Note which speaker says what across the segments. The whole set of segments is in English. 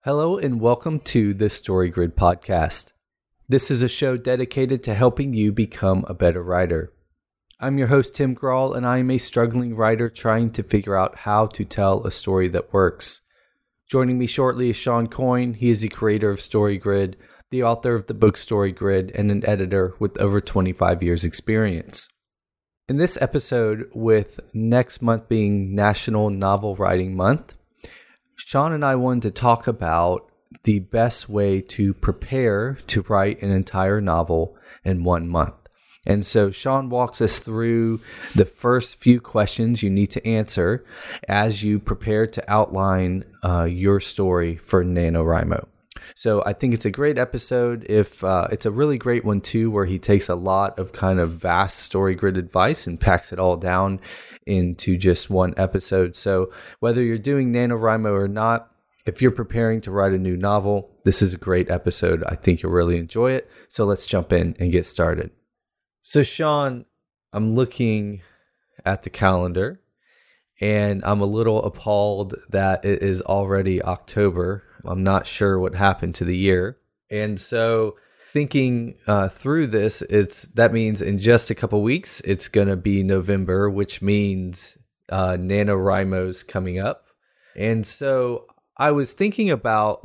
Speaker 1: Hello and welcome to the Story Grid podcast. This is a show dedicated to helping you become a better writer. I'm your host, Tim Grawl, and I am a struggling writer trying to figure out how to tell a story that works. Joining me shortly is Sean Coyne. He is the creator of Story Grid, the author of the book Story Grid, and an editor with over 25 years experience. In this episode, with next month being National Novel Writing Month, Sean and I wanted to talk about the best way to prepare to write an entire novel in 1 month. And so Sean walks us through the first few questions you need to answer as you prepare to outline your story for NaNoWriMo. So I think it's a great episode. It's a really great one too, where he takes a lot of kind of vast story grid advice and packs it all down into just one episode. So whether you're doing NaNoWriMo or not, if you're preparing to write a new novel, this is a great episode. I think you'll really enjoy it. So let's jump in and get started. So Sean, I'm looking at the calendar and I'm a little appalled that it is already October. I'm not sure what happened to the year. And so thinking through this, that means in just a couple weeks, it's going to be November, which means NaNoWriMo's coming up. And so I was thinking about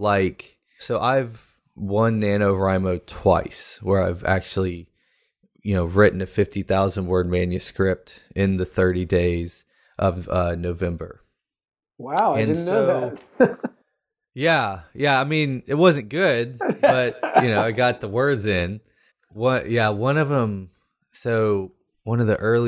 Speaker 1: I've won NaNoWriMo twice, where I've actually, written a 50,000 word manuscript in the 30 days of November.
Speaker 2: Wow, I didn't know that.
Speaker 1: Yeah. I mean, it wasn't good, but I got the words in. One of them. So one of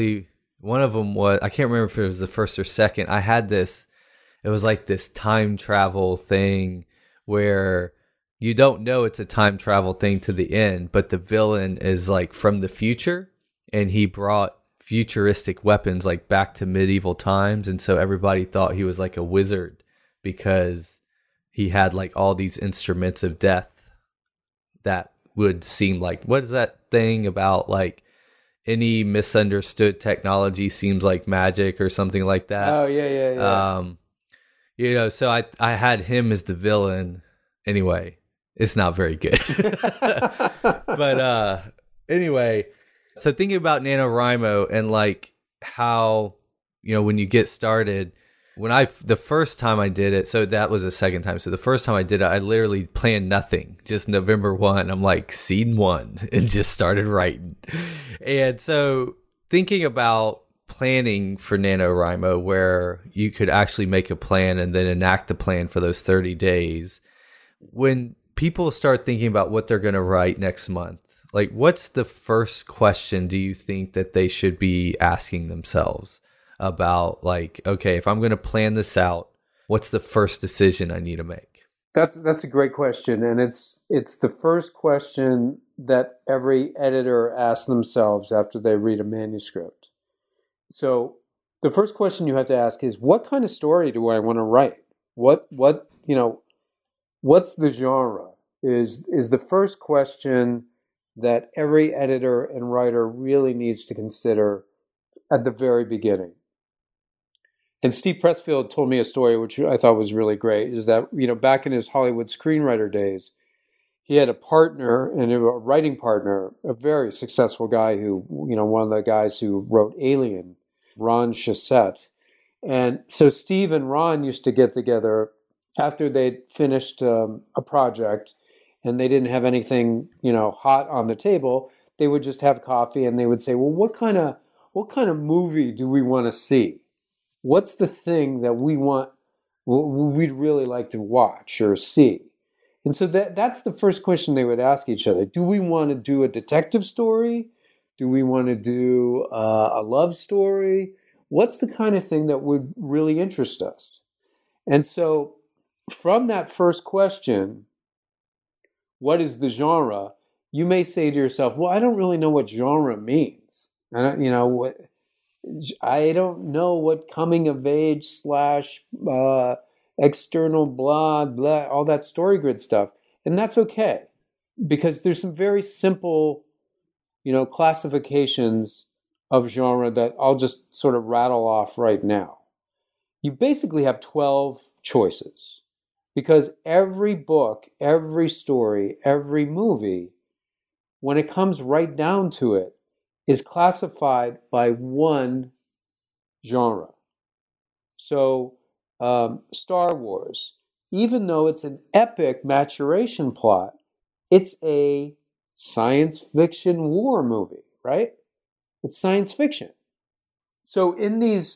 Speaker 1: them was, I can't remember if it was the first or second. I had this. It was like this time travel thing where you don't know it's a time travel thing to the end, but the villain is like from the future, and he brought futuristic weapons like back to medieval times, and so everybody thought he was like a wizard because he had like all these instruments of death that would seem like, what is that thing about like any misunderstood technology seems like magic or something like that?
Speaker 2: Oh, yeah.
Speaker 1: So I had him as the villain. Anyway, it's not very good. But anyway, so thinking about NaNoWriMo and like how, when you get started, the first time I did it, so that was the second time. So the first time I did it, I literally planned nothing. Just November 1, I'm like scene 1 and just started writing. And so thinking about planning for NaNoWriMo, where you could actually make a plan and then enact the plan for those 30 days. When people start thinking about what they're going to write next month, like what's the first question do you think that they should be asking themselves about, like, okay, if I'm going to plan this out, what's the first decision I need to make?
Speaker 2: That's a great question, and it's the first question that every editor asks themselves after they read a manuscript. So the first question you have to ask is, what kind of story do I want to write? What's the genre? Is the first question that every editor and writer really needs to consider at the very beginning. And Steve Pressfield told me a story which I thought was really great, is that, back in his Hollywood screenwriter days, he had a partner, and a writing partner, a very successful guy who, one of the guys who wrote Alien, Ron Shusett. And so Steve and Ron used to get together after they'd finished a project and they didn't have anything, hot on the table. They would just have coffee and they would say, well, what kind of movie do we want to see? What's the thing that we'd really like to watch or see? And so that's the first question they would ask each other. Do we want to do a detective story? Do we want to do a love story? What's the kind of thing that would really interest us? And so from that first question, what is the genre? You may say to yourself, well, I don't really know what genre means. I don't know what coming of age / external blah, blah, all that story grid stuff. And that's okay, because there's some very simple, classifications of genre that I'll just sort of rattle off right now. You basically have 12 choices. Because every book, every story, every movie, when it comes right down to it, is classified by one genre. So, Star Wars, even though it's an epic maturation plot, it's a science fiction war movie, right? It's science fiction. So in these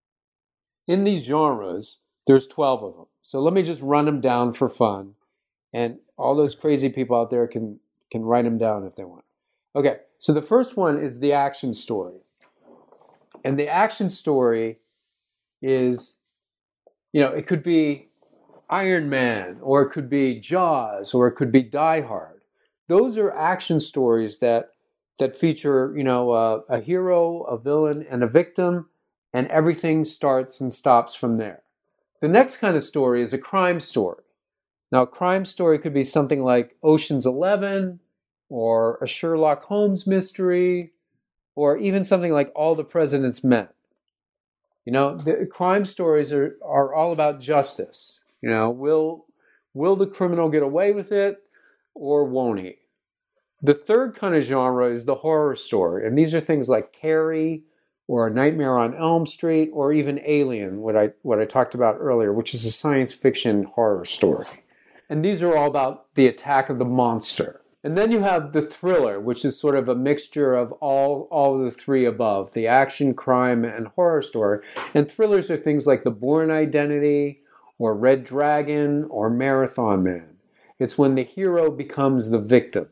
Speaker 2: genres, there's 12 of them. So let me just run them down for fun, and all those crazy people out there can write them down if they want. Okay, so the first one is the action story. And the action story is, it could be Iron Man, or it could be Jaws, or it could be Die Hard. Those are action stories that feature, a hero, a villain, and a victim, and everything starts and stops from there. The next kind of story is a crime story. Now, a crime story could be something like Ocean's 11, or a Sherlock Holmes mystery, or even something like All the President's Men. The crime stories are all about justice. Will the criminal get away with it, or won't he? The third kind of genre is the horror story, and these are things like Carrie, or A Nightmare on Elm Street, or even Alien, what I talked about earlier, which is a science fiction horror story. And these are all about the attack of the monster. And then you have the thriller, which is sort of a mixture of all of the three above, the action, crime, and horror story. And thrillers are things like The Bourne Identity, or Red Dragon, or Marathon Man. It's when the hero becomes the victim.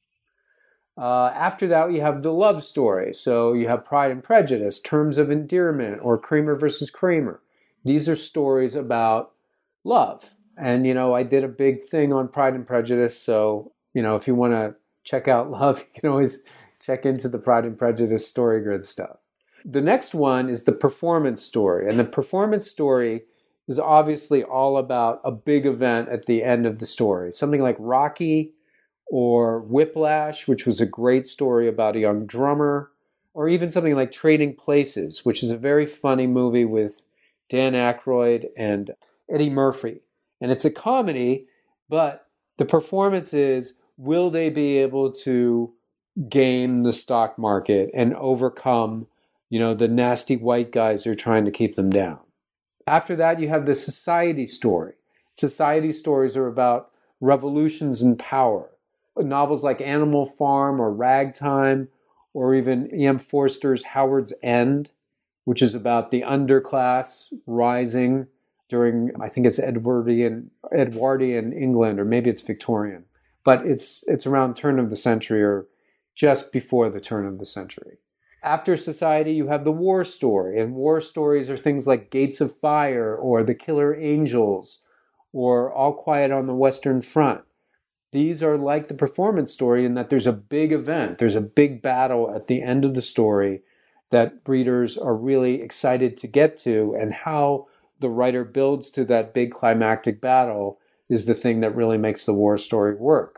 Speaker 2: After that, you have the love story. So you have Pride and Prejudice, Terms of Endearment, or Kramer versus Kramer. These are stories about love. And, I did a big thing on Pride and Prejudice. So, if you want to check out love, you can always check into the Pride and Prejudice story grid stuff. The next one is the performance story. And the performance story is obviously all about a big event at the end of the story. Something like Rocky, or Whiplash, which was a great story about a young drummer, or even something like Trading Places, which is a very funny movie with Dan Aykroyd and Eddie Murphy. And it's a comedy, but the performance is, will they be able to game the stock market and overcome, the nasty white guys who are trying to keep them down? After that, you have the society story. Society stories are about revolutions in power. Novels like Animal Farm or Ragtime, or even E.M. Forster's Howard's End, which is about the underclass rising during, I think it's Edwardian England, or maybe it's Victorian. But it's around turn of the century, or just before the turn of the century. After society, you have the war story, and war stories are things like Gates of Fire, or The Killer Angels, or All Quiet on the Western Front. These are like the performance story in that there's a big event, there's a big battle at the end of the story that readers are really excited to get to, and how the writer builds to that big climactic battle is the thing that really makes the war story work.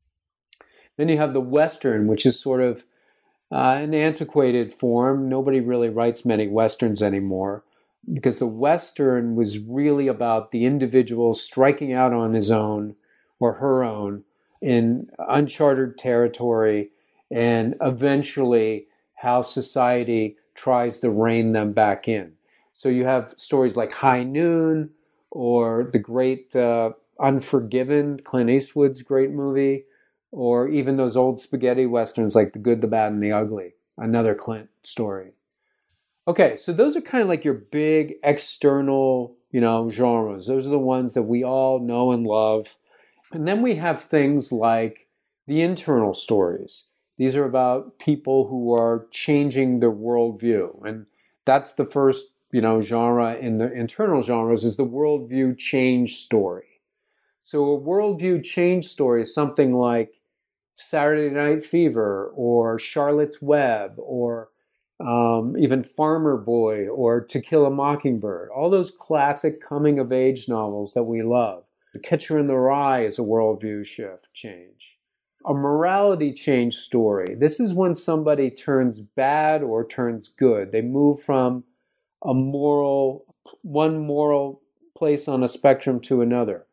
Speaker 2: Then you have the Western, which is sort of an antiquated form. Nobody really writes many Westerns anymore, because the Western was really about the individual striking out on his own or her own in uncharted territory, and eventually how society tries to rein them back in. So you have stories like High Noon, or the great Unforgiven, Clint Eastwood's great movie, or even those old spaghetti westerns like The Good, the Bad, and the Ugly, another Clint story. Okay, so those are kind of like your big external, genres. Those are the ones that we all know and love. And then we have things like the internal stories. These are about people who are changing their worldview. And that's the first, genre in the internal genres, is the worldview change story. So a worldview change story is something like Saturday Night Fever, or Charlotte's Web, or even Farmer Boy, or To Kill a Mockingbird. All those classic coming-of-age novels that we love. The Catcher in the Rye is a worldview shift change. A morality change story. This is when somebody turns bad or turns good. They move from one moral place on a spectrum to another.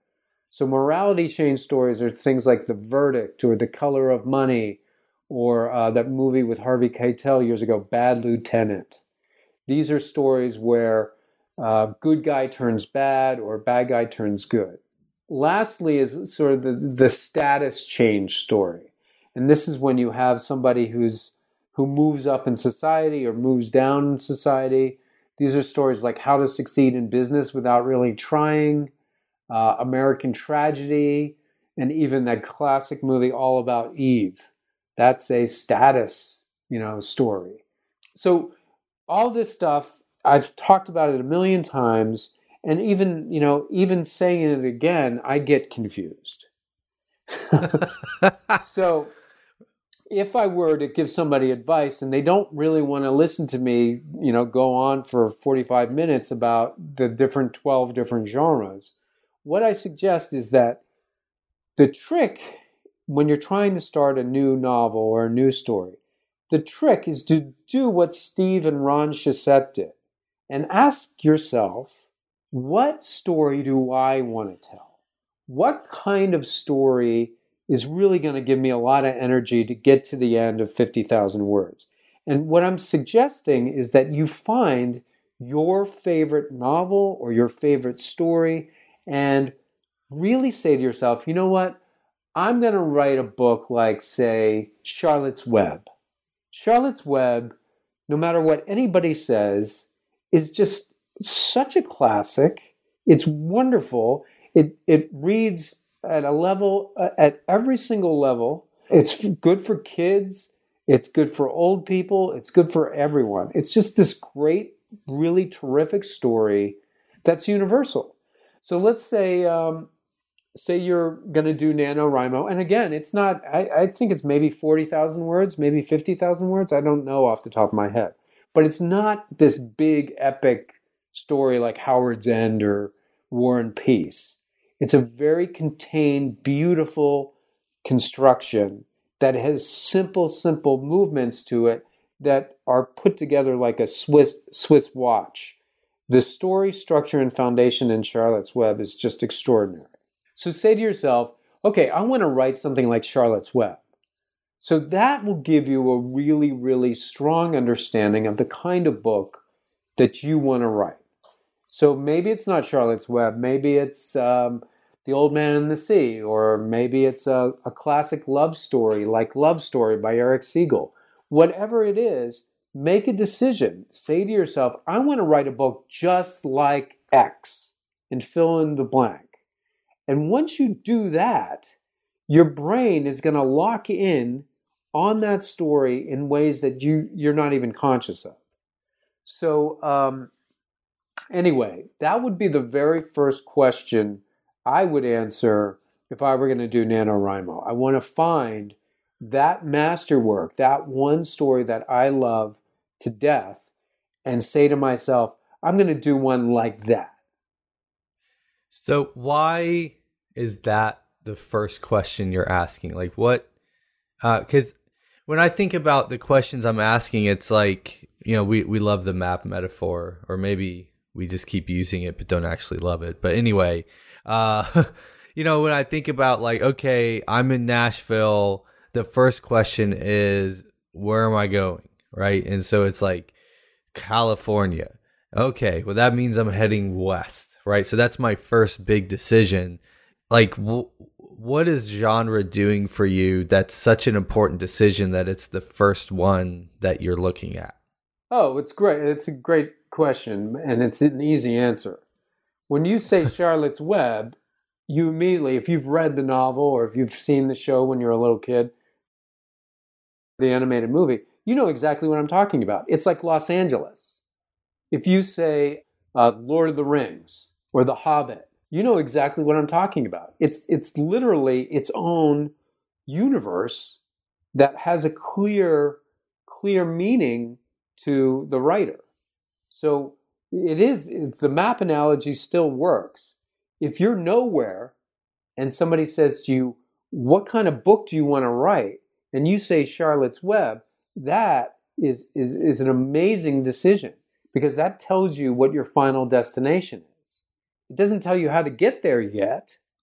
Speaker 2: So morality change stories are things like The Verdict or The Color of Money or that movie with Harvey Keitel years ago, Bad Lieutenant. These are stories where good guy turns bad or bad guy turns good. Lastly is sort of the status change story. And this is when you have somebody who moves up in society or moves down in society. These are stories like How to Succeed in Business Without Really Trying, American Tragedy, and even that classic movie All About Eve. That's a status, story. So all this stuff, I've talked about it a million times, and even saying it again, I get confused. So if I were to give somebody advice and they don't really want to listen to me, go on for 45 minutes about the 12 different genres, what I suggest is that the trick when you're trying to start a new novel or a new story, the trick is to do what Steve and Ron Shusett did and ask yourself, what story do I want to tell? What kind of story is really going to give me a lot of energy to get to the end of 50,000 words? And what I'm suggesting is that you find your favorite novel or your favorite story and really say to yourself, you know what? I'm going to write a book like, say, Charlotte's Web. Charlotte's Web, no matter what anybody says, is just such a classic. It's wonderful. It reads at a level, at every single level. It's good for kids. It's good for old people. It's good for everyone. It's just this great, really terrific story that's universal. So let's say you're going to do NaNoWriMo. And again, it's not, I think it's maybe 40,000 words, maybe 50,000 words. I don't know off the top of my head. But it's not this big epic story like Howard's End or War and Peace. It's a very contained, beautiful construction that has simple movements to it that are put together like a Swiss watch. The story, structure, and foundation in Charlotte's Web is just extraordinary. So say to yourself, okay, I want to write something like Charlotte's Web. So that will give you a really, really strong understanding of the kind of book that you want to write. So maybe it's not Charlotte's Web. Maybe it's The Old Man and the Sea, or maybe it's a classic love story like Love Story by Eric Siegel. Whatever it is, make a decision. Say to yourself, I want to write a book just like X, and fill in the blank. And once you do that, your brain is going to lock in on that story in ways that you're not even conscious of. So anyway, that would be the very first question I would answer if I were going to do NaNoWriMo. I want to find that masterwork, that one story that I love to death, and say to myself, I'm going to do one like that.
Speaker 1: So why is that the first question you're asking? Like what? Because when I think about the questions I'm asking, it's like, we love the map metaphor, or maybe we just keep using it but don't actually love it. But anyway, when I think about like, okay, I'm in Nashville, the first question is, where am I going? Right. And so it's like California. Okay, well, that means I'm heading west, right? So that's my first big decision. Like, what is genre doing for you that's such an important decision that it's the first one that you're looking at?
Speaker 2: Oh, it's great. It's a great question, and it's an easy answer. When you say Charlotte's Web, you immediately, if you've read the novel or if you've seen the show when you're a little kid, the animated movie, you know exactly what I'm talking about. It's like Los Angeles. If you say Lord of the Rings or The Hobbit, you know exactly what I'm talking about. It's literally its own universe that has a clear meaning to the writer. So the map analogy still works. If you're nowhere and somebody says to you, what kind of book do you want to write? And you say Charlotte's Web, that is an amazing decision, because that tells you what your final destination is. It doesn't tell you how to get there yet,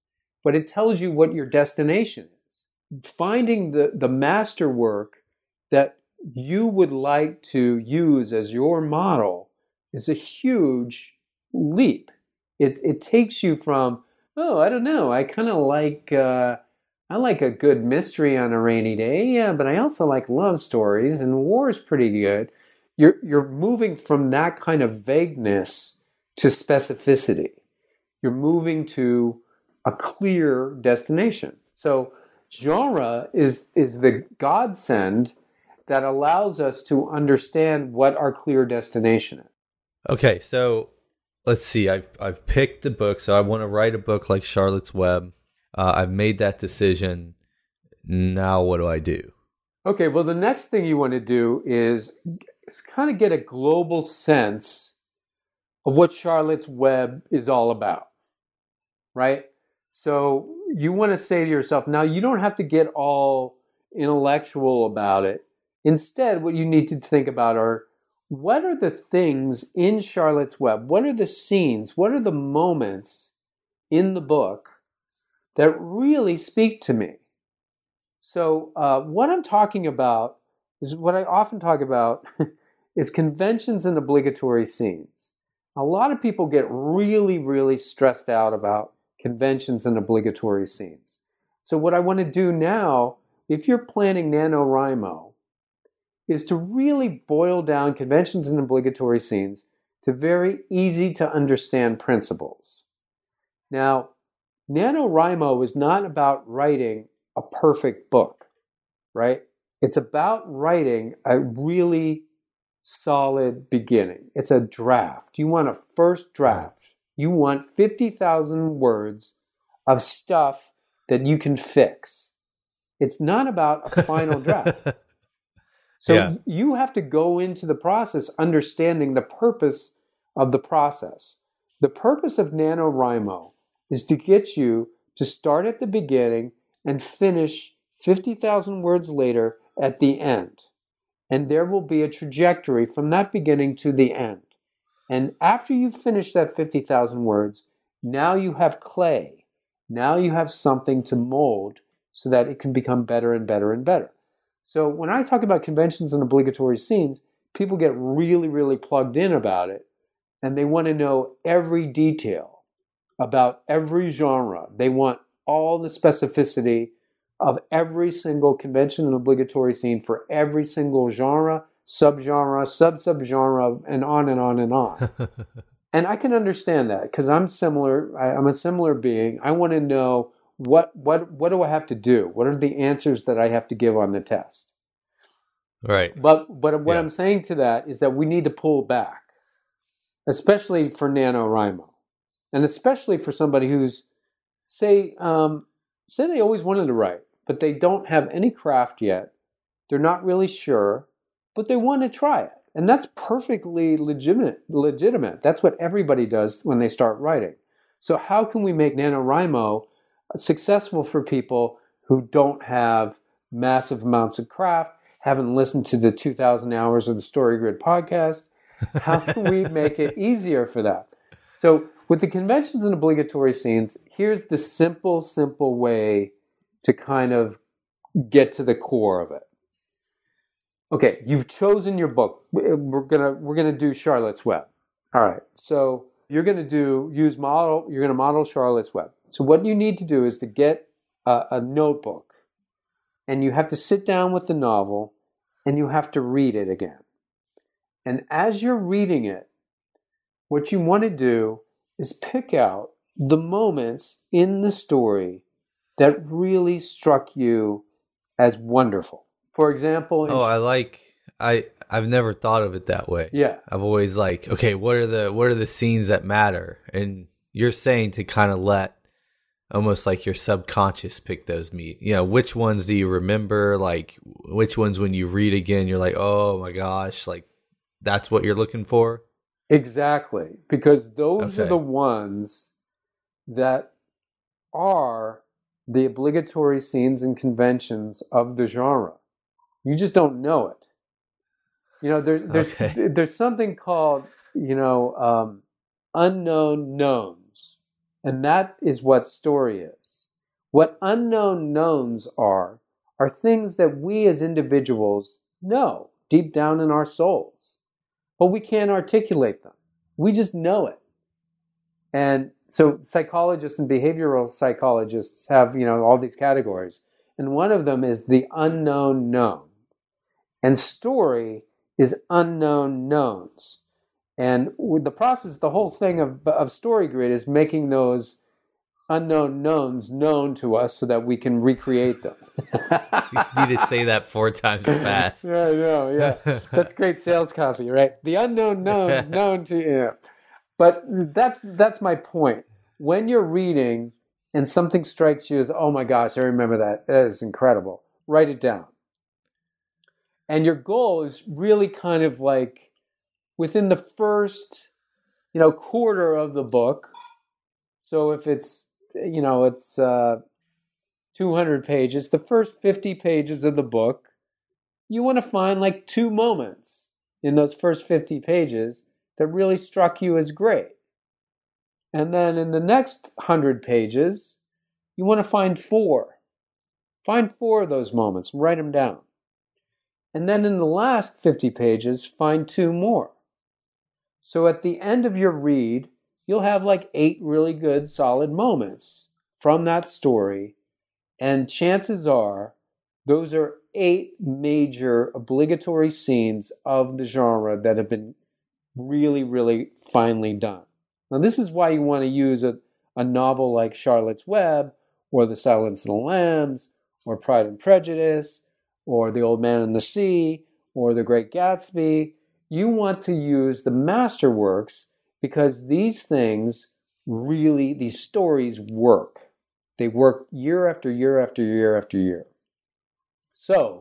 Speaker 2: but it tells you what your destination is. Finding the masterwork that you would like to use as your model is a huge leap. It takes you from, oh, I don't know, I kind of like I like a good mystery on a rainy day, yeah, but I also like love stories, and war is pretty good. You're moving from that kind of vagueness to specificity. You're moving to a clear destination. So genre is the godsend that allows us to understand what our clear destination is.
Speaker 1: Okay, so let's see. I've picked the book, so I want to write a book like Charlotte's Web. I've made that decision. Now what do I do?
Speaker 2: Okay, well, the next thing you want to do is kind of get a global sense of what Charlotte's Web is all about, right? So you want to say to yourself, now you don't have to get all intellectual about it. Instead, what you need to think about are, what are the things in Charlotte's Web? What are the scenes? What are the moments in the book that really speak to me? So what I'm talking about is what I often talk about is conventions and obligatory scenes. A lot of people get really, really stressed out about conventions and obligatory scenes. So what I want to do now, if you're planning NaNoWriMo, is to really boil down conventions and obligatory scenes to very easy to understand principles. Now, NaNoWriMo is not about writing a perfect book, right? It's about writing a really solid beginning. It's a draft. You want a first draft. You want 50,000 words of stuff that you can fix. It's not about a final draft. So you have to go into the process understanding the purpose of the process. The purpose of NaNoWriMo is to get you to start at the beginning and finish 50,000 words later at the end. And there will be a trajectory from that beginning to the end. And after you finish that 50,000 words, now you have clay. Now you have something to mold so that it can become better and better and better. So when I talk about conventions and obligatory scenes, people get really, really plugged in about it. And they want to know every detail about every genre. They want all the specificity of every single convention and obligatory scene for every single genre, subgenre, sub-subgenre, and on and on and on. And I can understand that because I'm similar. I'm a similar being. I want to know what do I have to do? What are the answers that I have to give on the test?
Speaker 1: Right.
Speaker 2: But what I'm saying to that is that we need to pull back, especially for NaNoWriMo, and especially for somebody who's say they always wanted to write, but they don't have any craft yet. They're not really sure, but they want to try it. And that's perfectly legitimate. That's what everybody does when they start writing. So how can we make NaNoWriMo successful for people who don't have massive amounts of craft, haven't listened to the 2,000 hours of the StoryGrid podcast? How can we make it easier for that? So with the conventions and obligatory scenes, here's the simple way to kind of get to the core of it. Okay, you've chosen your book. We're gonna do Charlotte's Web. All right, so you're gonna model Charlotte's Web. So what you need to do is to get a notebook, and you have to sit down with the novel, and you have to read it again. And as you're reading it, what you want to do is pick out the moments in the story that really struck you as wonderful. For example,
Speaker 1: I've never thought of it that way.
Speaker 2: Yeah.
Speaker 1: I've always okay, what are the scenes that matter? And you're saying to kind of let almost like your subconscious pick those which ones do you remember? Like which ones when you read again you're like, "Oh my gosh, like that's what you're looking for?"
Speaker 2: Exactly. Because those are the ones that are the obligatory scenes and conventions of the genre. You just don't know it. There's something called, unknown knowns. And that is what story is. What unknown knowns are things that we as individuals know deep down in our souls, but we can't articulate them. We just know it. And so psychologists and behavioral psychologists have, all these categories. And one of them is the unknown known. And story is unknown knowns. And with the process, the whole thing of StoryGrid is making those unknown knowns known to us so that we can recreate them.
Speaker 1: You need to say that 4 times fast.
Speaker 2: Yeah, I know, yeah. That's great sales copy, right? The unknown knowns known to you. But that's my point. When you're reading and something strikes you as, oh my gosh, I remember that. That is incredible. Write it down. And your goal is really kind of like within the first, quarter of the book. So if it's, it's 200 pages, the first 50 pages of the book, you want to find like 2 moments in those first 50 pages that really struck you as great. And then in the next 100 pages, you want to find 4. Find 4 of those moments, write them down. And then in the last 50 pages, find 2 more. So at the end of your read, you'll have like 8 really good, solid moments from that story. And chances are, those are 8 major obligatory scenes of the genre that have been really, really finely done. Now, this is why you want to use a novel like Charlotte's Web, or The Silence of the Lambs, or Pride and Prejudice, or The Old Man and the Sea, or The Great Gatsby. You want to use the masterworks because these things really, these stories work. They work year after year after year after year. So,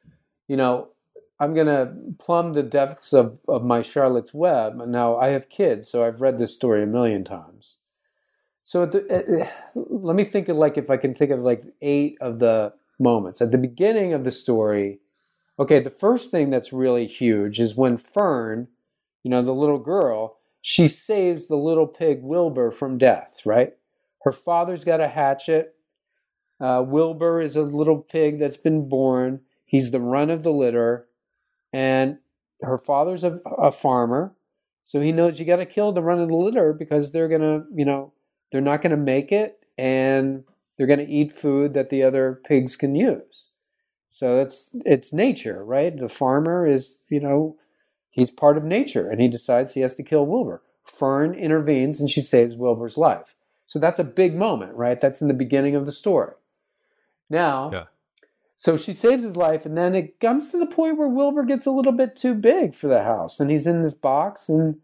Speaker 2: I'm going to plumb the depths of my Charlotte's Web. Now, I have kids, so I've read this story a million times. So let me think of if I can think of 8 of the moments. At the beginning of the story, okay, the first thing that's really huge is when Fern, the little girl, she saves the little pig Wilbur from death, right? Her father's got a hatchet. Wilbur is a little pig that's been born. He's the run of the litter. And her father's a farmer. So he knows you got to kill the run of the litter because they're going to, they're not going to make it. And they're going to eat food that the other pigs can use. So it's nature, right? The farmer is, he's part of nature. And he decides he has to kill Wilbur. Fern intervenes and she saves Wilbur's life. So that's a big moment, right? That's in the beginning of the story. Now, yeah. So she saves his life, and then it comes to the point where Wilbur gets a little bit too big for the house, and he's in this box, and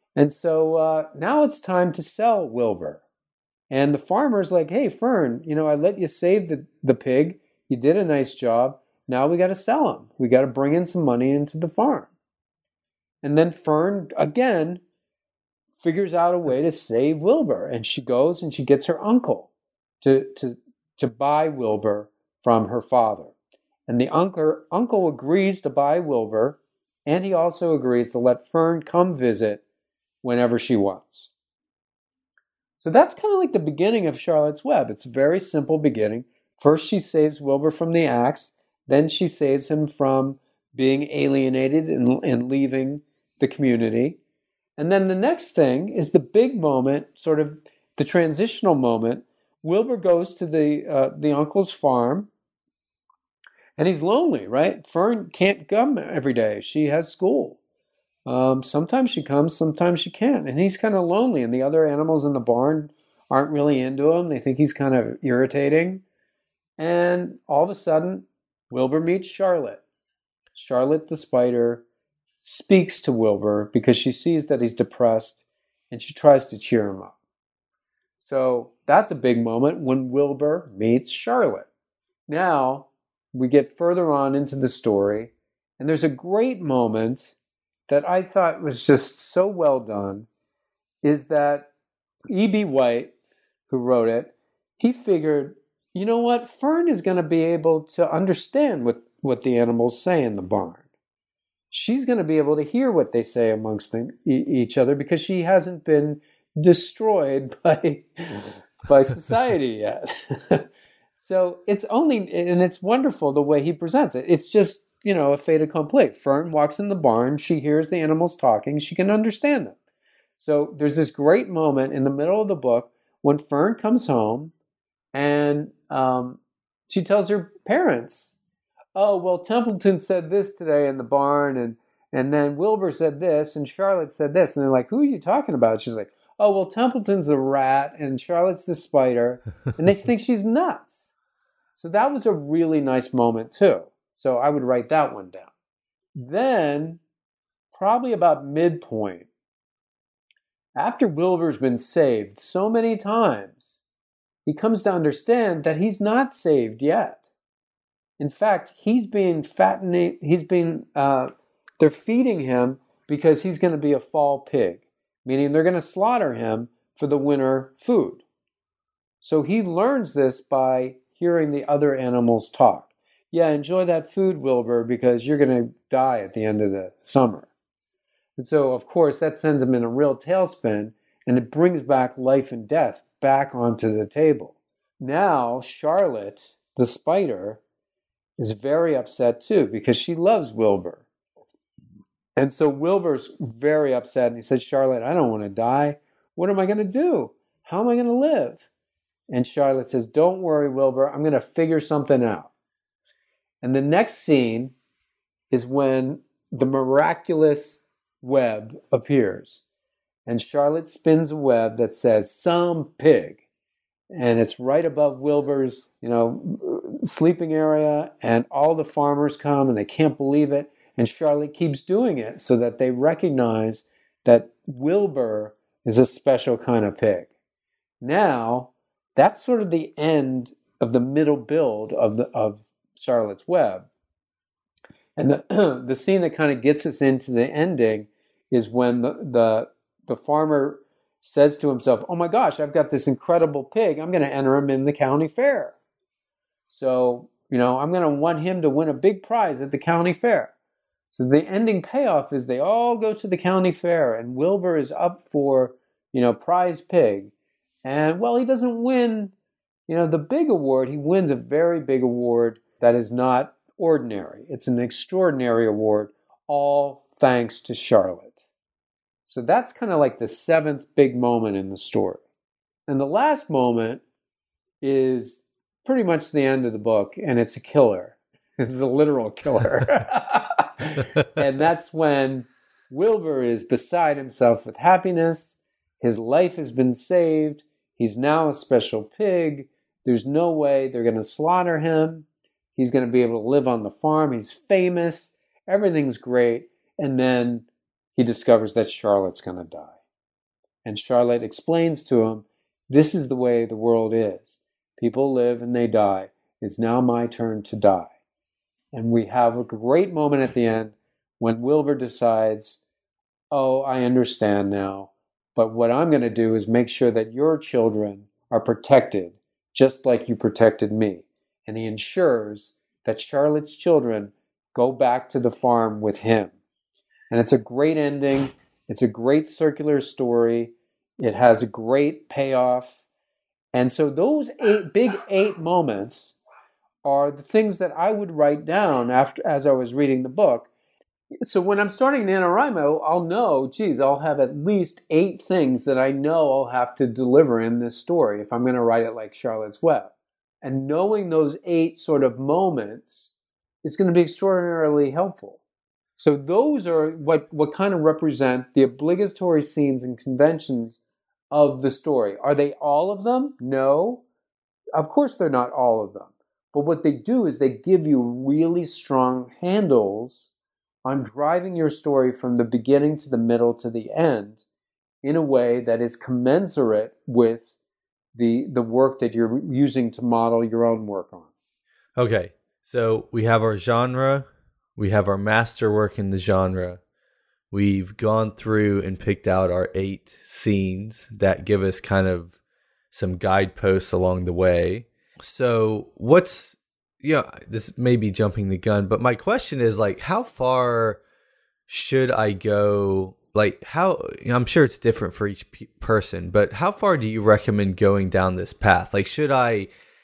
Speaker 2: so now it's time to sell Wilbur. And the farmer's like, hey, Fern, I let you save the pig. You did a nice job. Now we got to sell him. We got to bring in some money into the farm. And then Fern, again, figures out a way to save Wilbur, and she goes and she gets her uncle to buy Wilbur from her father. And the uncle agrees to buy Wilbur, and he also agrees to let Fern come visit whenever she wants. So that's kind of like the beginning of Charlotte's Web. It's a very simple beginning. First, she saves Wilbur from the axe. Then she saves him from being alienated and leaving the community. And then the next thing is the big moment, sort of the transitional moment. Wilbur goes to the uncle's farm, and he's lonely, right? Fern can't come every day. She has school. Sometimes she comes, sometimes she can't. And he's kind of lonely, and the other animals in the barn aren't really into him. They think he's kind of irritating. And all of a sudden, Wilbur meets Charlotte. Charlotte the spider speaks to Wilbur because she sees that he's depressed, and she tries to cheer him up. So that's a big moment when Wilbur meets Charlotte. Now, we get further on into the story, and there's a great moment that I thought was just so well done, is that E.B. White, who wrote it, he figured, you know what, Fern is going to be able to understand what the animals say in the barn. She's going to be able to hear what they say amongst each other because she hasn't been destroyed by society yet. So it's wonderful the way he presents it. It's just, a fait accompli. Fern walks in the barn. She hears the animals talking. She can understand them. So there's this great moment in the middle of the book when Fern comes home and she tells her parents, oh, well, Templeton said this today in the barn, and then Wilbur said this, and Charlotte said this. And they're like, who are you talking about? She's like, oh, well, Templeton's the rat, and Charlotte's the spider. And they think she's nuts. So that was a really nice moment, too. So I would write that one down. Then, probably about midpoint, after Wilbur's been saved so many times, he comes to understand that he's not saved yet. In fact, they're feeding him because he's going to be a fall pig, meaning they're going to slaughter him for the winter food. So he learns this by hearing the other animals talk. Yeah, enjoy that food, Wilbur, because you're going to die at the end of the summer. And so, of course, that sends him in a real tailspin, and it brings back life and death back onto the table. Now, Charlotte, the spider, is very upset too because she loves Wilbur. And so Wilbur's very upset, and he says, Charlotte, I don't want to die. What am I going to do? How am I going to live? And Charlotte says, don't worry, Wilbur. I'm going to figure something out. And the next scene is when the miraculous web appears. And Charlotte spins a web that says, some pig. And it's right above Wilbur's, sleeping area. And all the farmers come and they can't believe it. And Charlotte keeps doing it so that they recognize that Wilbur is a special kind of pig. Now, that's sort of the end of the middle build of Charlotte's Web. And the scene that kind of gets us into the ending is when the farmer says to himself, oh my gosh, I've got this incredible pig. I'm going to enter him in the county fair. So, I'm going to want him to win a big prize at the county fair. So the ending payoff is they all go to the county fair, and Wilbur is up for, prize pig. And, well, he doesn't win, the big award. He wins a very big award that is not ordinary. It's an extraordinary award, all thanks to Charlotte. So that's kind of like the seventh big moment in the story. And the last moment is pretty much the end of the book, and it's a killer. It's a literal killer. And that's when Wilbur is beside himself with happiness. His life has been saved. He's now a special pig. There's no way they're going to slaughter him. He's going to be able to live on the farm. He's famous. Everything's great. And then he discovers that Charlotte's going to die. And Charlotte explains to him, this is the way the world is. People live and they die. It's now my turn to die. And we have a great moment at the end when Wilbur decides, oh, I understand now, but what I'm going to do is make sure that your children are protected, just like you protected me. And he ensures that Charlotte's children go back to the farm with him. And it's a great ending. It's a great circular story. It has a great payoff. And so those big eight moments are the things that I would write down as I was reading the book. So when I'm starting NaNoWriMo, I'll know, I'll have at least 8 things that I know I'll have to deliver in this story if I'm going to write it like Charlotte's Web. And knowing those 8 sort of moments is going to be extraordinarily helpful. So those are what kind of represent the obligatory scenes and conventions of the story. Are they all of them? No. Of course they're not all of them. But what they do is they give you really strong handles on driving your story from the beginning to the middle to the end in a way that is commensurate with the work that you're using to model your own work on.
Speaker 1: Okay, so we have our genre, we have our masterwork in the genre. We've gone through and picked out our 8 scenes that give us kind of some guideposts along the way. So this may be jumping the gun, but my question is how far should I go? I'm sure it's different for each person, but how far do you recommend going down this path? Should I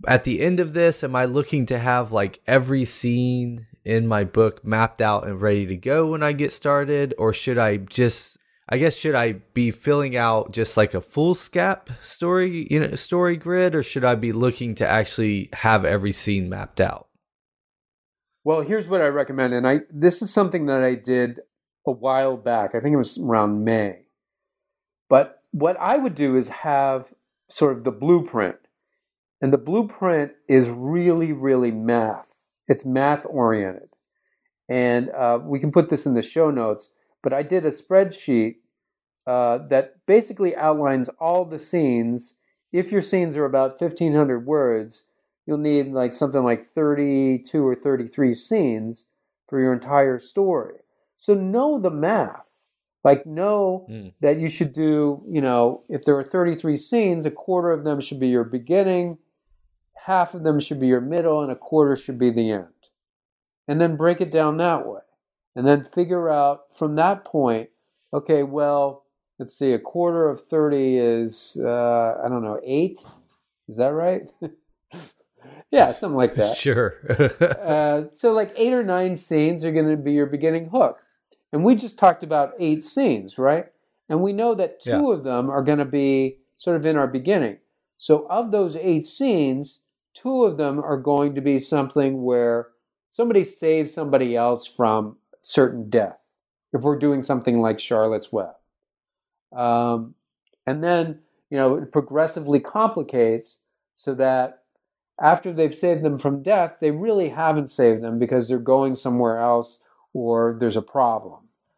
Speaker 1: at the end of this, am I looking to have like every scene in my book mapped out and ready to go when I get started? Or should I just, I guess, should I be filling out just like a full scap story, story grid, or should I be looking to actually have every scene mapped out?
Speaker 2: Well, here's what I recommend. And this is something that I did a while back. I think it was around May. But what I would do is have sort of the blueprint. And the blueprint is really, really math. It's math oriented. And we can put this in the show notes. But I did a spreadsheet that basically outlines all the scenes. If your scenes are about 1,500 words, you'll need like something like 32 or 33 scenes for your entire story. So know the math. Like know that you should do, if there are 33 scenes, a quarter of them should be your beginning, half of them should be your middle, and a quarter should be the end. And then break it down that way. And then figure out from that point, okay, well, let's see, a quarter of 30 is, 8? Is that right? Yeah, something like that.
Speaker 1: Sure.
Speaker 2: So like 8 or 9 scenes are going to be your beginning hook. And we just talked about 8 scenes, right? And we know that 2 of them are going to be sort of in our beginning. So of those 8 scenes, 2 of them are going to be something where somebody saves somebody else from certain death, if we're doing something like Charlotte's Web. And then, it progressively complicates so that after they've saved them from death, they really haven't saved them because they're going somewhere else or there's a problem.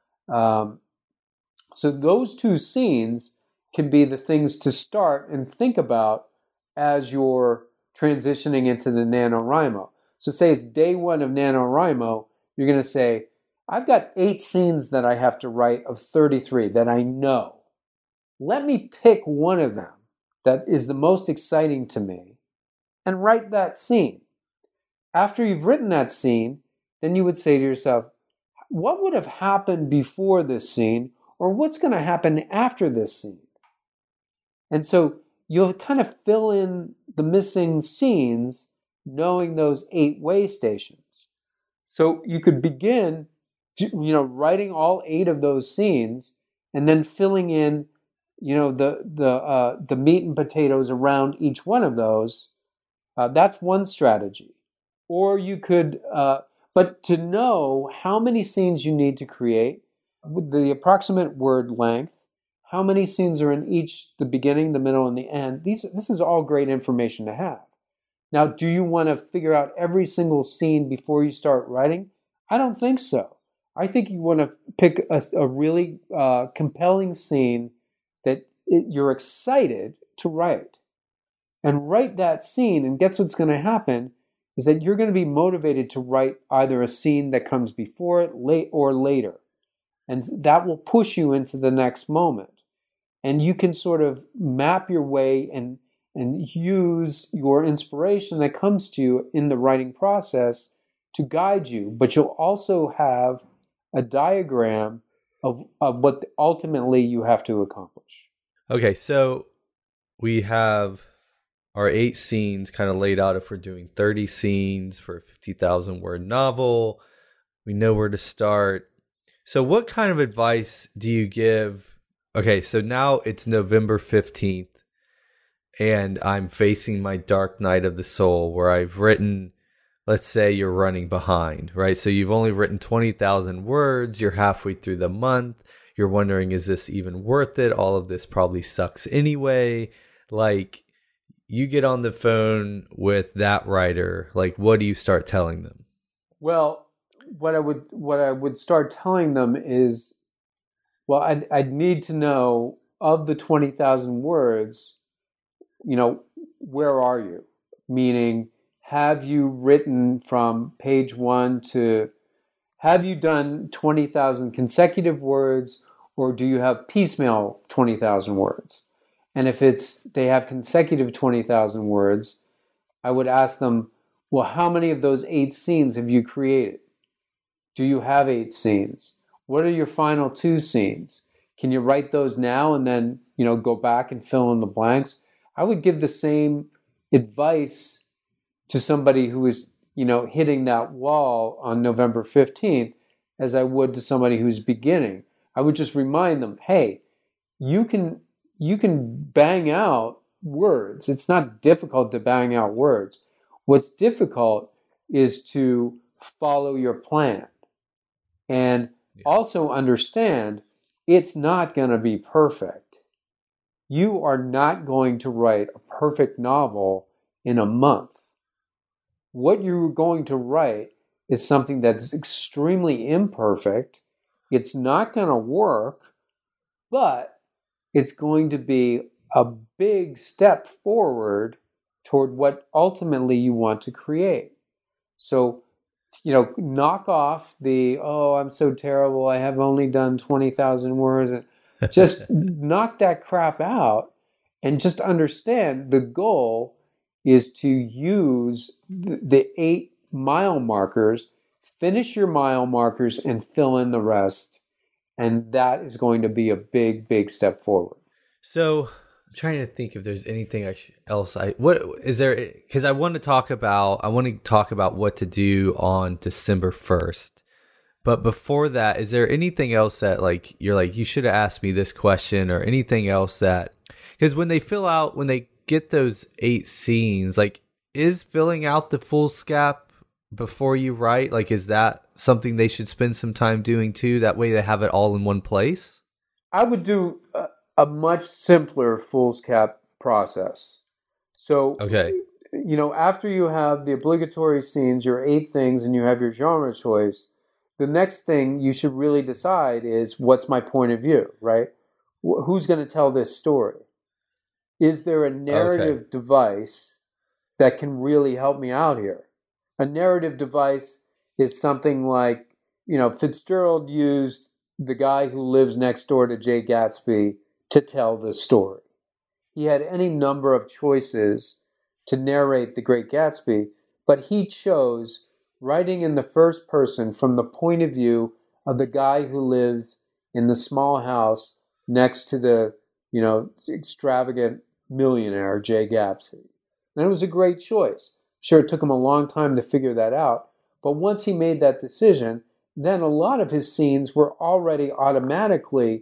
Speaker 2: So those 2 scenes can be the things to start and think about as you're transitioning into the NaNoWriMo. So say it's day 1 of NaNoWriMo, you're going to say, I've got 8 scenes that I have to write of 33 that I know. Let me pick one of them that is the most exciting to me and write that scene. After you've written that scene, then you would say to yourself, what would have happened before this scene, or what's going to happen after this scene? And so you'll kind of fill in the missing scenes knowing those 8 way stations. So you could begin writing all 8 of those scenes and then filling in the meat and potatoes around each one of those. That's one strategy. Or you could but to know how many scenes you need to create, with the approximate word length, how many scenes are in each, the beginning, the middle, and the end, this is all great information to have. Now, do you want to figure out every single scene before you start writing? I don't think so. I think you want to pick a really compelling scene that you're excited to write. And write that scene, and guess what's going to happen is that you're going to be motivated to write either a scene that comes before it, late or later. And that will push you into the next moment. And you can sort of map your way and use your inspiration that comes to you in the writing process to guide you. But you'll also have a diagram of what ultimately you have to accomplish.
Speaker 1: Okay, so we have our 8 scenes kind of laid out. If we're doing 30 scenes for a 50,000 word novel, we know where to start. So what kind of advice do you give? Okay, so now it's November 15th and I'm facing my dark night of the soul where I've written, let's say you're running behind, right? So you've only written 20,000 words. You're halfway through the month. You're wondering, is this even worth it? All of this probably sucks anyway. Like, you get on the phone with that writer, like, what do you start telling them?
Speaker 2: Well, what I would start telling them is, well, I'd need to know, of the 20,000 words, where are you? Meaning, have you written from page 1 to, have you done 20,000 consecutive words, or do you have piecemeal 20,000 words? And if they have consecutive 20,000 words, I would ask them, well, how many of those 8 scenes have you created? Do you have 8 scenes? What are your final 2 scenes? Can you write those now and then, go back and fill in the blanks? I would give the same advice to somebody who is, hitting that wall on November 15th as I would to somebody who's beginning. I would just remind them, hey, you can bang out words. It's not difficult to bang out words. What's difficult is to follow your plan. And also understand it's not going to be perfect. You are not going to write a perfect novel in a month. What you're going to write is something that's extremely imperfect. It's not going to work, but it's going to be a big step forward toward what ultimately you want to create. So, knock off the, oh, I'm so terrible, I have only done 20,000 words. Just knock that crap out and just understand the goal is to use the 8 mile markers, finish your mile markers and fill in the rest. And that is going to be a big, big step forward.
Speaker 1: So I'm trying to think if there's anything else. What is there? Because I want to talk about what to do on December 1st. But before that, is there anything else that you should have asked me this question, or anything else that, because when they get those 8 scenes, is filling out the foolscap before you write, is that something they should spend some time doing too? That way they have it all in one place?
Speaker 2: I would do a much simpler foolscap process. So,
Speaker 1: okay,
Speaker 2: after you have the obligatory scenes, your 8 things, and you have your genre choice, the next thing you should really decide is, what's my point of view, right? Who's going to tell this story? Is there a narrative device that can really help me out here? A narrative device is something like, Fitzgerald used the guy who lives next door to Jay Gatsby to tell the story. He had any number of choices to narrate The Great Gatsby, but he chose writing in the first person from the point of view of the guy who lives in the small house next to the, extravagant millionaire, Jay Gatsby. And it was a great choice. Sure, it took him a long time to figure that out, but once he made that decision, then a lot of his scenes were already automatically,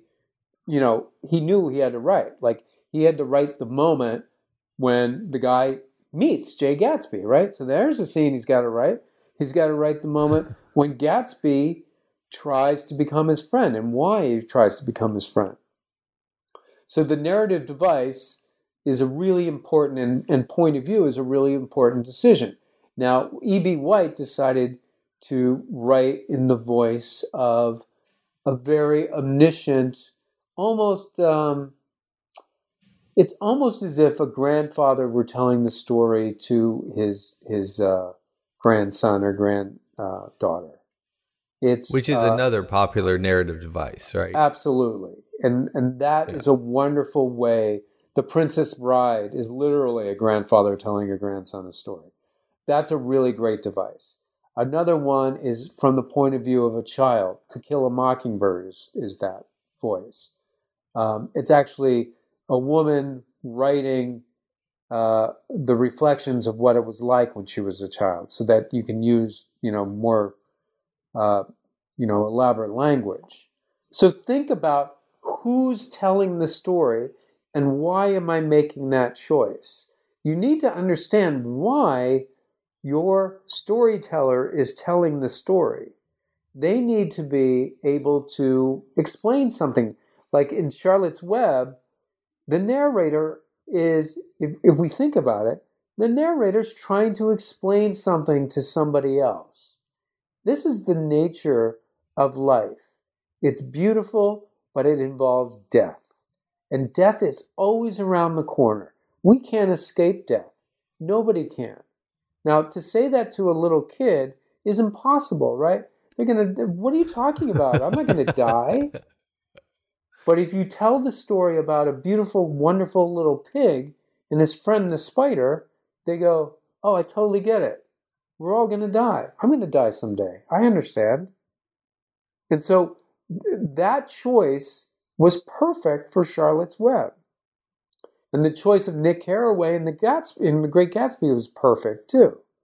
Speaker 2: he knew he had to write. He had to write the moment when the guy meets Jay Gatsby, right? So there's a scene he's got to write. He's got to write the moment when Gatsby tries to become his friend and why he tries to become his friend. So the narrative device is a really important, and point of view is a really important decision. Now, E.B. White decided to write in the voice of a very omniscient, almost, it's almost as if a grandfather were telling the story to his grandson or granddaughter.
Speaker 1: Which is another popular narrative device, right?
Speaker 2: Absolutely. And that is a wonderful way. The Princess Bride is literally a grandfather telling a grandson a story. That's a really great device. Another one is from the point of view of a child. To Kill a Mockingbird is that voice. It's actually a woman writing the reflections of what it was like when she was a child, so that you can use, more, elaborate language. So think about who's telling the story and why am I making that choice? You need to understand why your storyteller is telling the story. They need to be able to explain something. Like in Charlotte's Web, the narrator is, if we think about it, the narrator's trying to explain something to somebody else. This is the nature of life. It's beautiful, but it involves death. And death is always around the corner. We can't escape death. Nobody can. Now, to say that to a little kid is impossible, right? They're going to, what are you talking about? I'm not going to die. But if you tell the story about a beautiful, wonderful little pig and his friend the spider, they go, oh, I totally get it. We're all going to die. I'm going to die someday. I understand. And so that choice was perfect for Charlotte's Web. And the choice of Nick Carraway in The Great Gatsby was perfect too.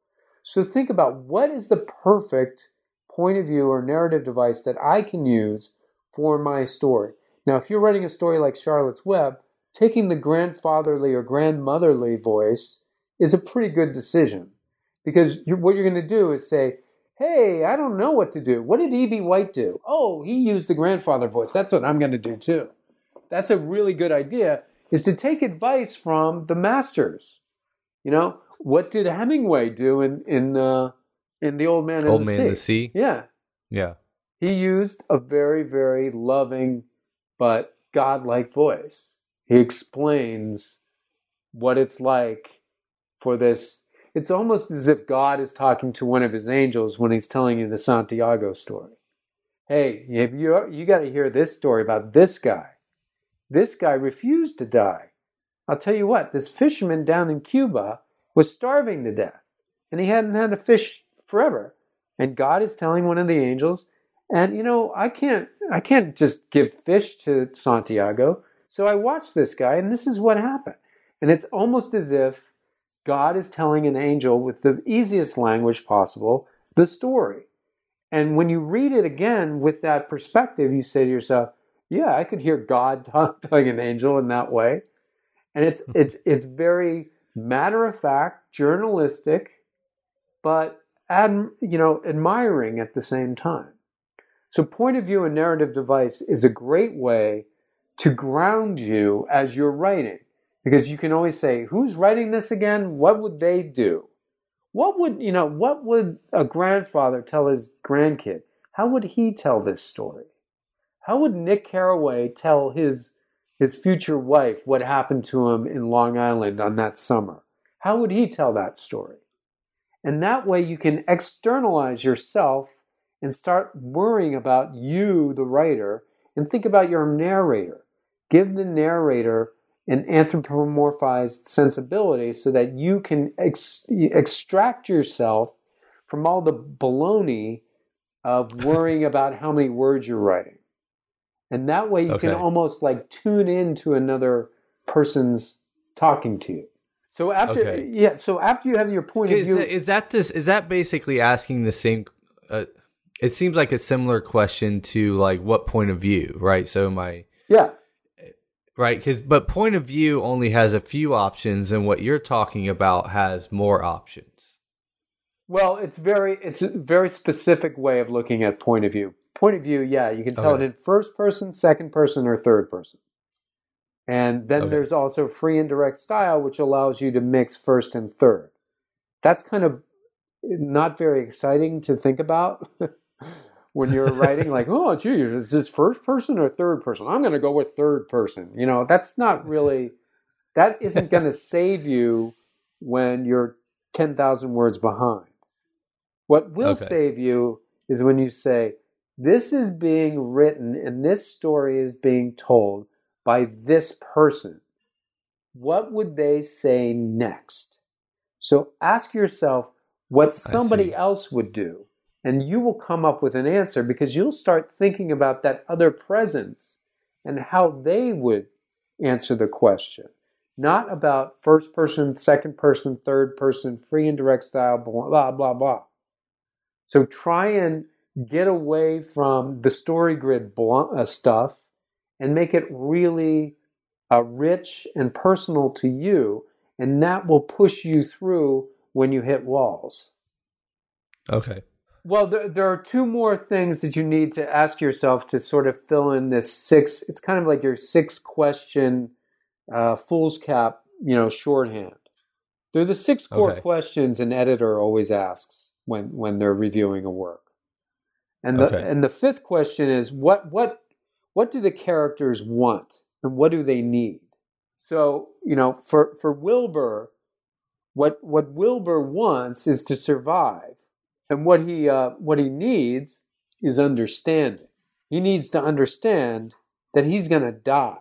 Speaker 2: So think about what is the perfect point of view or narrative device that I can use for my story. Now, if you're writing a story like Charlotte's Web, taking the grandfatherly or grandmotherly voice is a pretty good decision. Because what you're going to do is say, hey, I don't know what to do. What did E.B. White do? Oh, he used the grandfather voice. That's what I'm going to do too. That's a really good idea, is to take advice from the masters. You know, what did Hemingway do in The Old Man and the Sea?
Speaker 1: Old Man and the Sea?
Speaker 2: Yeah.
Speaker 1: Yeah.
Speaker 2: He used a very, very loving but godlike voice. He explains what it's like for this. It's almost as if God is talking to one of his angels when he's telling you the Santiago story. Hey, you got to hear this story about this guy. This guy refused to die. I'll tell you what, this fisherman down in Cuba was starving to death, and he hadn't had a fish forever. And God is telling one of the angels, and you know, I can't just give fish to Santiago. So I watched this guy, and this is what happened. And it's almost as if God is telling an angel with the easiest language possible the story. And when you read it again with that perspective, you say to yourself, yeah, I could hear God telling an angel in that way. And it's very matter of fact, journalistic, but admiring at the same time. So point of view and narrative device is a great way to ground you as you're writing. Because you can always say, who's writing this again? What would they do? What would a grandfather tell his grandkid? How would he tell this story? How would Nick Carraway tell his future wife what happened to him in Long Island on that summer? How would he tell that story? And that way you can externalize yourself and start worrying about you, the writer, and think about your narrator. Give the narrator an anthropomorphized sensibility so that you can extract yourself from all the baloney of worrying about how many words you're writing. And that way you can almost like tune into another person's talking to you. So after you have your point of view,
Speaker 1: is that basically asking the same it seems like a similar question to like what point of view, right? So right, but point of view only has a few options, and what you're talking about has more options.
Speaker 2: Well, it's a very specific way of looking at point of view. Point of view, yeah, you can tell it in first person, second person, or third person. And then there's also free and direct style, which allows you to mix first and third. That's kind of not very exciting to think about when you're writing, like, oh, gee, is this first person or third person? I'm going to go with third person. You know, that's not really, that isn't going to save you when you're 10,000 words behind. What will save you is when you say, this is being written and this story is being told by this person. What would they say next? So ask yourself what somebody else would do, and you will come up with an answer because you'll start thinking about that other presence and how they would answer the question. Not about first person, second person, third person, free and direct style, blah, blah, blah. So try and get away from the story grid stuff and make it really rich and personal to you, and that will push you through when you hit walls.
Speaker 1: Okay.
Speaker 2: Well, there are two more things that you need to ask yourself to sort of fill in this it's kind of like your 6-question fool's cap, shorthand. They're the 6 core questions an editor always asks when they're reviewing a work. And the 5th question is what do the characters want and what do they need? So, for Wilbur, what Wilbur wants is to survive. And what he needs is understanding. He needs to understand that he's going to die.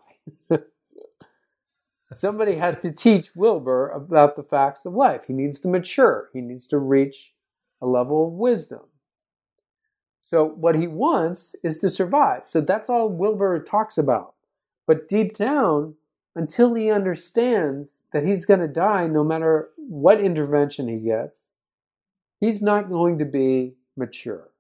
Speaker 2: Somebody has to teach Wilbur about the facts of life. He needs to mature. He needs to reach a level of wisdom. So what he wants is to survive. So that's all Wilbur talks about. But deep down, until he understands that he's going to die no matter what intervention he gets, he's not going to be mature.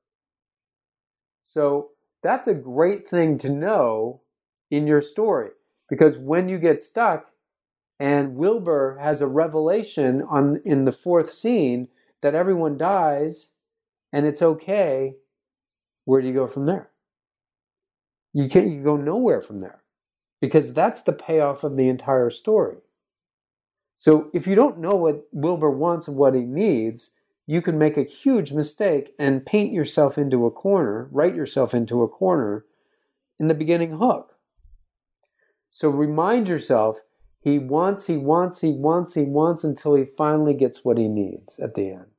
Speaker 2: So that's a great thing to know in your story, because when you get stuck and Wilbur has a revelation in the fourth scene that everyone dies and it's okay, where do you go from there? You go nowhere from there, because that's the payoff of the entire story. So if you don't know what Wilbur wants and what he needs, you can make a huge mistake and paint yourself into a corner, write yourself into a corner in the beginning hook. So remind yourself, he wants until he finally gets what he needs at the end.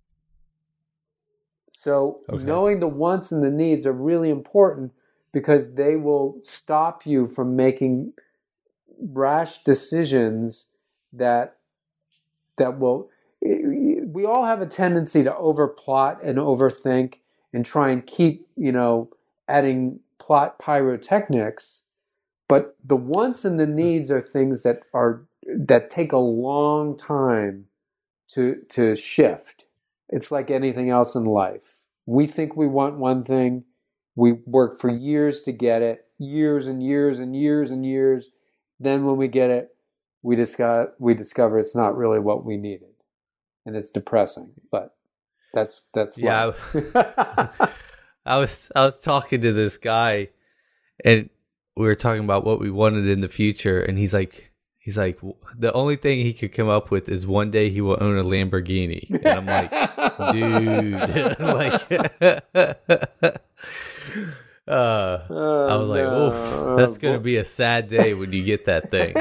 Speaker 2: So knowing the wants and the needs are really important, because they will stop you from making rash decisions that will... We all have a tendency to overplot and overthink and try and keep, adding plot pyrotechnics. But the wants and the needs are things that take a long time to shift. It's like anything else in life. We think we want one thing. We work for years to get it, years and years and years and years. Then when we get it, we discover it's not really what we needed. And it's depressing, but that's
Speaker 1: yeah. I was talking to this guy, and we were talking about what we wanted in the future, and he's like, the only thing he could come up with is one day he will own a Lamborghini, and I'm like, dude, I was like, oof, that's gonna be a sad day when you get that thing.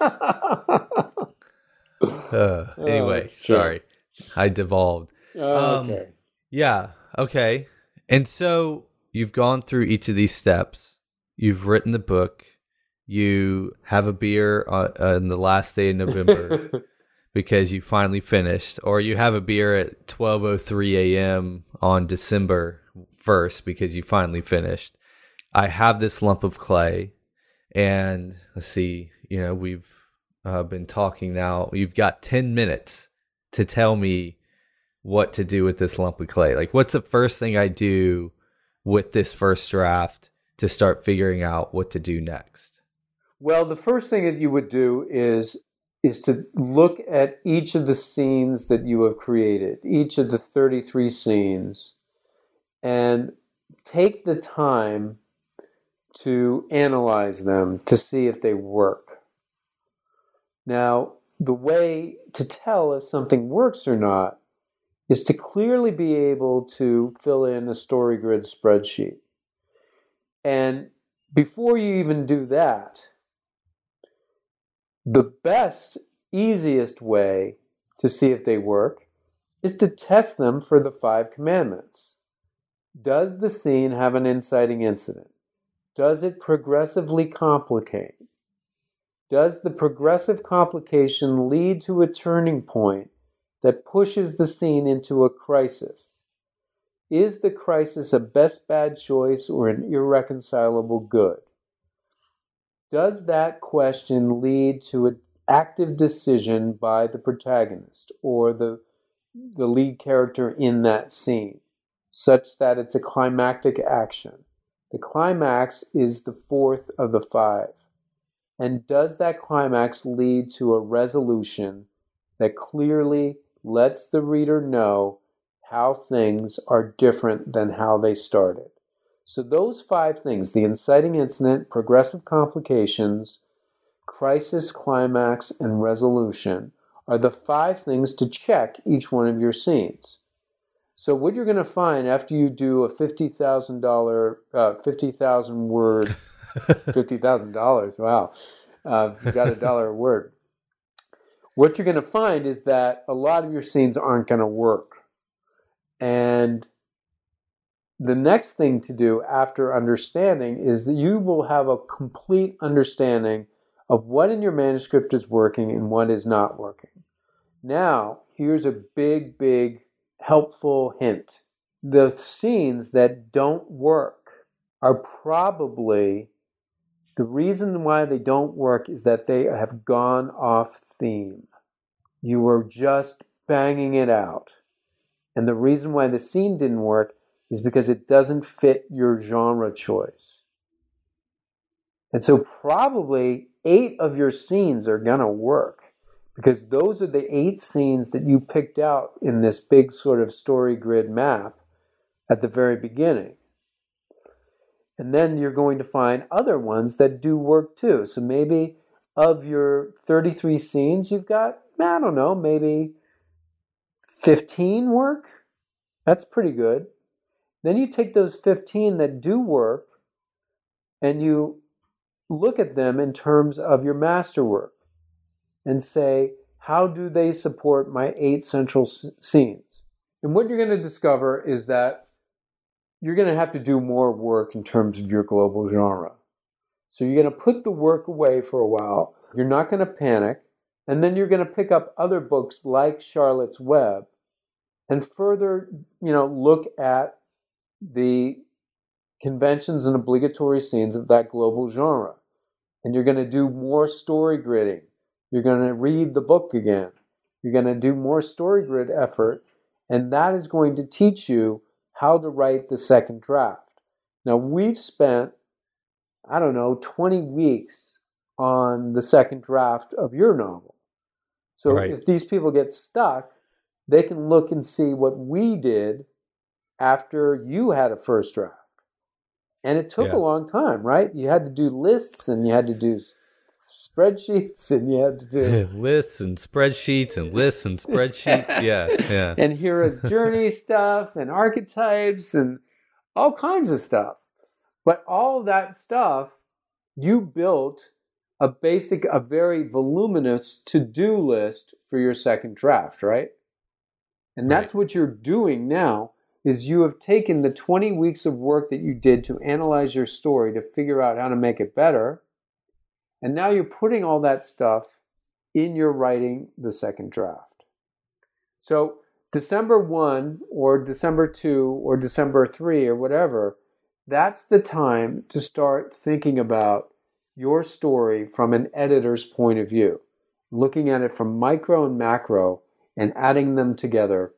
Speaker 1: Anyway, sorry, I devolved.
Speaker 2: Okay.
Speaker 1: Yeah. Okay. And so you've gone through each of these steps. You've written the book. You have a beer on the last day of November because you finally finished, or you have a beer at 12:03 a.m. on December 1st because you finally finished. I have this lump of clay, and let's see, we've been talking now. You've got 10 minutes to tell me what to do with this lump of clay. Like, what's the first thing I do with this first draft to start figuring out what to do next?
Speaker 2: Well, the first thing that you would do is to look at each of the scenes that you have created, each of the 33 scenes, and take the time to analyze them to see if they work. Now, the way to tell if something works or not is to clearly be able to fill in a StoryGrid spreadsheet. And before you even do that, the best, easiest way to see if they work is to test them for the 5 commandments. Does the scene have an inciting incident? Does it progressively complicate? Does the progressive complication lead to a turning point that pushes the scene into a crisis? Is the crisis a best bad choice or an irreconcilable good? Does that question lead to an active decision by the protagonist or the lead character in that scene, such that it's a climactic action? The climax is the 4th of the 5. And does that climax lead to a resolution that clearly lets the reader know how things are different than how they started? So those 5 things, the inciting incident, progressive complications, crisis, climax, and resolution, are the 5 things to check each one of your scenes. So what you're going to find after you do a $50,000 word, $50,000, wow, you got $1 a word. What you're going to find is that a lot of your scenes aren't going to work. And the next thing to do after understanding is that you will have a complete understanding of what in your manuscript is working and what is not working. Now, here's a big, big helpful hint. The scenes that don't work are probably, the reason why they don't work is that they have gone off theme. You were just banging it out. And the reason why the scene didn't work is because it doesn't fit your genre choice. And so probably 8 of your scenes are going to work because those are the 8 scenes that you picked out in this big sort of story grid map at the very beginning. And then you're going to find other ones that do work too. So maybe of your 33 scenes, you've got, I don't know, maybe 15 work. That's pretty good. Then you take those 15 that do work and you look at them in terms of your masterwork and say, how do they support my 8 central scenes? And what you're going to discover is that you're going to have to do more work in terms of your global genre. So you're going to put the work away for a while. You're not going to panic. And then you're going to pick up other books like Charlotte's Web and further, look at the conventions and obligatory scenes of that global genre. And you're going to do more story gridding. You're going to read the book again. You're going to do more story grid effort. And that is going to teach you how to write the second draft. Now, we've spent, 20 weeks on the second draft of your novel. So
Speaker 1: Right.
Speaker 2: If these people get stuck, they can look and see what we did after you had a first draft. And it took a long time, right? You had to do lists and you had to do spreadsheets and you had to do
Speaker 1: lists and spreadsheets and lists and spreadsheets. Yeah.
Speaker 2: And here is journey stuff and archetypes and all kinds of stuff. But all of that stuff, you built a very voluminous to-do list for your second draft, right? And that's what you're doing now, is you have taken the 20 weeks of work that you did to analyze your story to figure out how to make it better. And now you're putting all that stuff in your writing the second draft. So December 1 or December 2 or December 3 or whatever, that's the time to start thinking about your story from an editor's point of view, looking at it from micro and macro and adding them together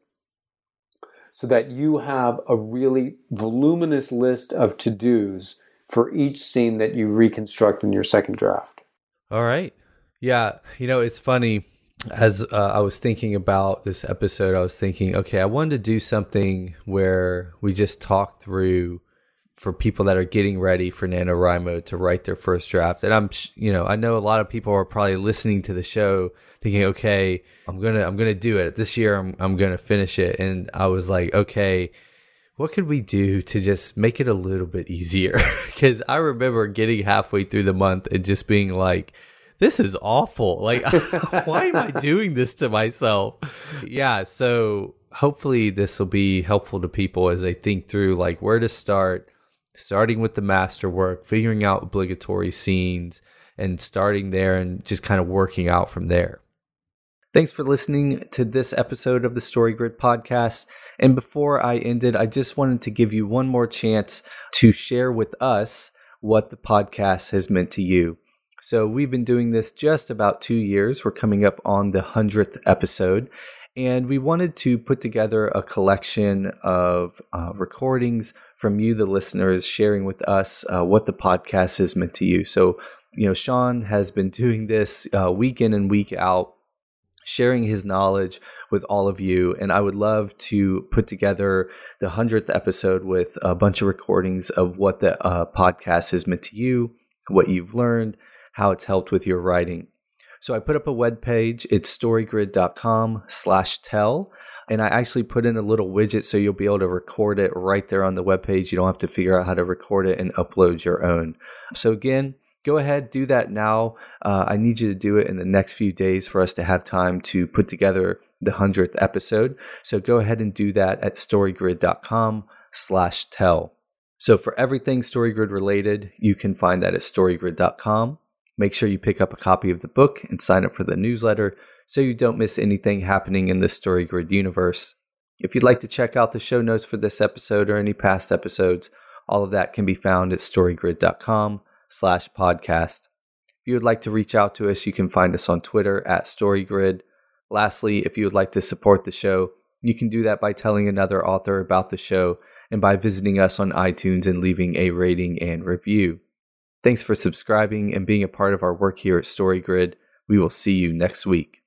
Speaker 2: so that you have a really voluminous list of to-dos for each scene that you reconstruct in your second draft.
Speaker 1: All right. Yeah. It's funny. As I was thinking about this episode, I was thinking, okay, I wanted to do something where we just talk through for people that are getting ready for NaNoWriMo to write their first draft. And I know a lot of people are probably listening to the show thinking, okay, I'm going to do it this year. I'm going to finish it. And I was like, okay, what could we do to just make it a little bit easier? Because I remember getting halfway through the month and just being like, this is awful. Like, why am I doing this to myself? Yeah. So hopefully this will be helpful to people as they think through like where to start, starting with the masterwork, figuring out obligatory scenes and starting there and just kind of working out from there. Thanks for listening to this episode of the Story Grid podcast. And before I ended, I just wanted to give you one more chance to share with us what the podcast has meant to you. So we've been doing this just about 2 years. We're coming up on the 100th episode. And we wanted to put together a collection of recordings from you, the listeners, sharing with us what the podcast has meant to you. So, Sean has been doing this week in and week out, sharing his knowledge with all of you. And I would love to put together the 100th episode with a bunch of recordings of what the podcast has meant to you, what you've learned, how it's helped with your writing. So I put up a webpage. It's storygrid.com/tell. And I actually put in a little widget so you'll be able to record it right there on the webpage. You don't have to figure out how to record it and upload your own. So again, go ahead, do that now. I need you to do it in the next few days for us to have time to put together the 100th episode. So go ahead and do that at storygrid.com/tell. So for everything StoryGrid related, you can find that at storygrid.com. Make sure you pick up a copy of the book and sign up for the newsletter so you don't miss anything happening in the StoryGrid universe. If you'd like to check out the show notes for this episode or any past episodes, all of that can be found at storygrid.com/podcast. If you would like to reach out to us, you can find us on Twitter at StoryGrid. Lastly, if you would like to support the show, You can do that by telling another author about the show and by visiting us on iTunes and leaving a rating and review. Thanks for subscribing and being a part of our work here at StoryGrid. We will see you next week.